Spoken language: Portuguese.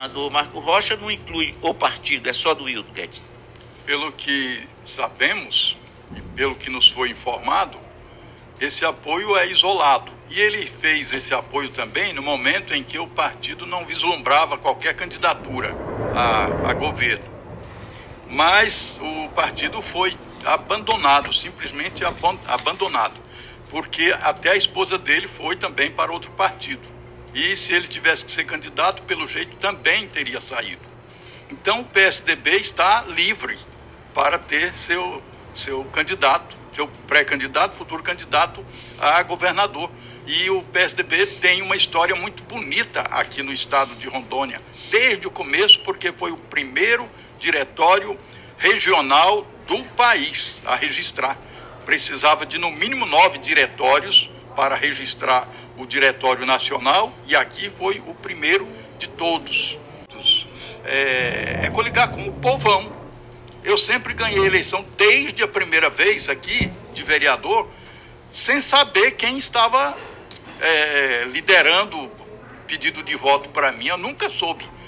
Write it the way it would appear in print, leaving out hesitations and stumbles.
Do Marco Rocha não inclui o partido, é só do Hilton Guedes. Pelo que sabemos e pelo que nos foi informado, esse apoio é isolado. E ele fez esse apoio também no momento em que o partido não vislumbrava qualquer candidatura a governo. Mas o partido foi abandonado, simplesmente abandonado, porque até a esposa dele foi também para outro partido. E se ele tivesse que ser candidato, pelo jeito também teria saído. Então o PSDB está livre para ter seu candidato, seu pré-candidato, futuro candidato a governador. E o PSDB tem uma história muito bonita aqui no estado de Rondônia, desde o começo, porque foi o primeiro diretório regional do país a registrar. Precisava de no mínimo 9 diretórios para registrar o diretório nacional, e aqui foi o primeiro de todos. É coligar com o povão. Eu sempre ganhei eleição desde a primeira vez aqui de vereador, sem saber quem estava liderando pedido de voto para mim. Eu nunca soube.